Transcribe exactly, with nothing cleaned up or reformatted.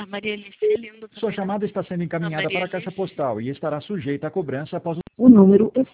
Maria Alice é lindo. Sua chamada está sendo encaminhada para a caixa postal e estará sujeita a cobrança após o... O número